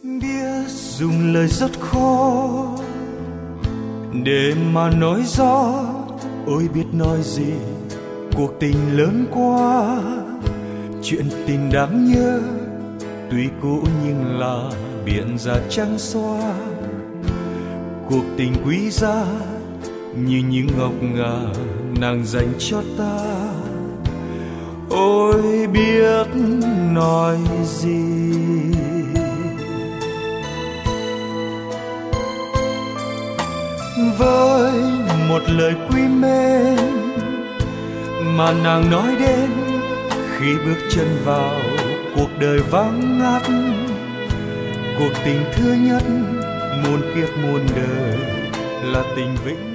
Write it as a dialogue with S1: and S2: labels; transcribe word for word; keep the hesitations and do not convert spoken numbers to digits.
S1: Biết dùng lời rất khó để mà nói rõ, ôi biết nói gì, cuộc tình lớn quá. Chuyện tình đáng nhớ tuy cũ nhưng là biển già trắng xóa. Cuộc tình quý giá như những ngọc ngà nàng dành cho ta, ôi biết nói gì. Với một lời quý mến mà nàng nói đến khi bước chân vào cuộc đời vắng ngắt, cuộc tình thứ nhất muôn kiếp muôn đời là tình vĩnh